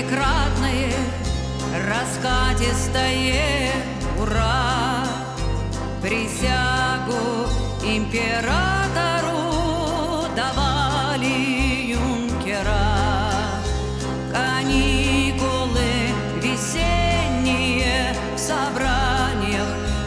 семикратное раскатистое ура, присягу императору давали юнкера. Каникулы весенние в собраниях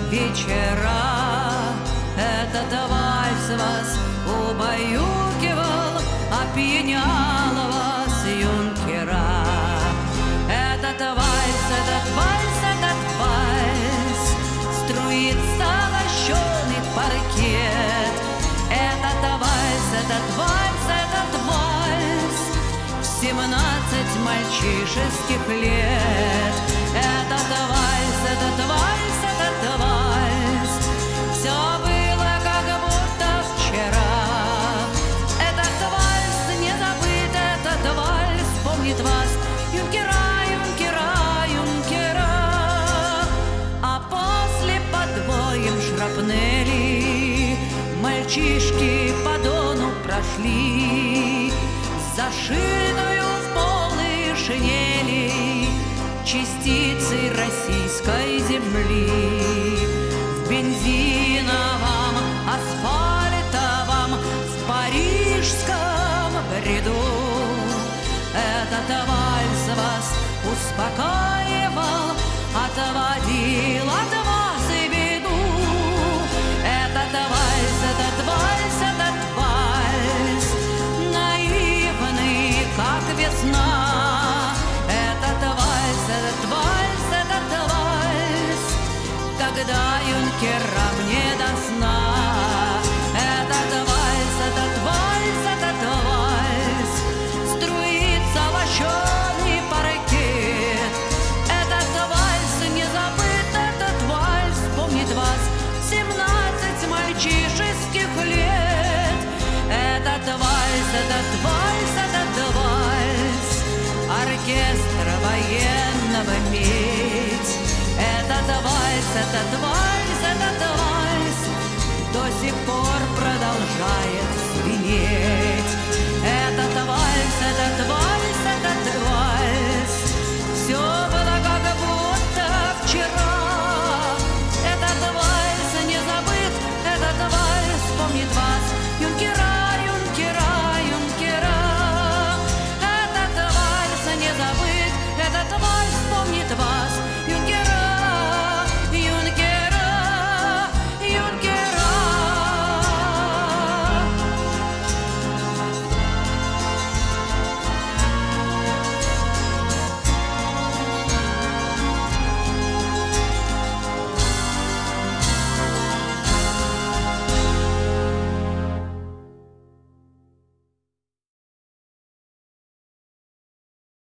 вечера. Этот вальс вас убаюкивал, опьянял вас, юнкера. Этот вальс, этот вальс, этот вальс, струится лощеный паркет. Этот вальс, этот вальс, этот вальс, в 17 мальчишеских лет. Этот вальс, этот вальс, этот вальс, все было как будто вчера. Этот вальс не забыт, этот вальс помнит вас, юнкера, юнкера, юнкера. А после подвоем шрапнели мальчишки по Дону прошли, зашитую в полные шинели частицей российской земли. В бензиновом, асфальтовом, в парижском бреду этот вальс вас успокаивал, отводил от вас и беду. Этот вальс, этот вальс, этот вальс, наивный, как весна. Этот вальс, этот вальс, этот вальс, когда юнкерам не до сна. Этот вальс, этот вальс, этот вальс, струится лощеный паркет. Этот вальс не забыт, этот вальс помнит вас, 17 мальчишеских лет. Этот вальс, этот вальс, этот вальс, оркестра военного медь. Этот вальс, этот вальс, этот вальс до сих пор продолжает звенеть.